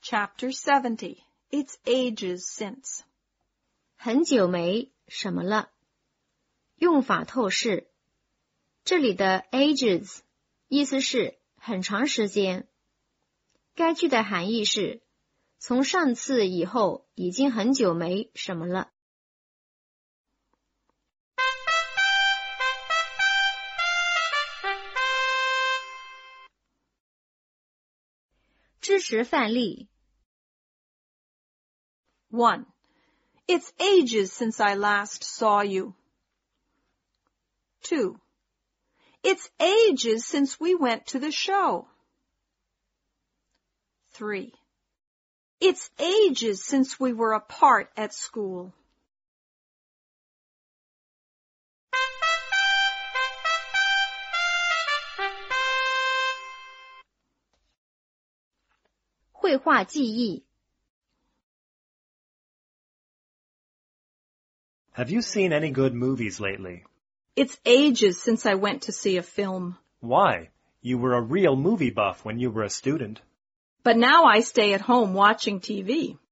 Chapter 70. It's ages since. 很久没什么了。用法透视。这里的 ages 意思是很长时间。该句的含义是从上次以后已经很久没什么了。知识范例 1. It's ages since I last saw you. 2. It's ages since we went to the show. 3. It's ages since we were apart at school. 绘画记忆 Have you seen any good movies lately? It's ages since I went to see a film. Why? You were a real movie buff when you were a student. But now I stay at home watching TV.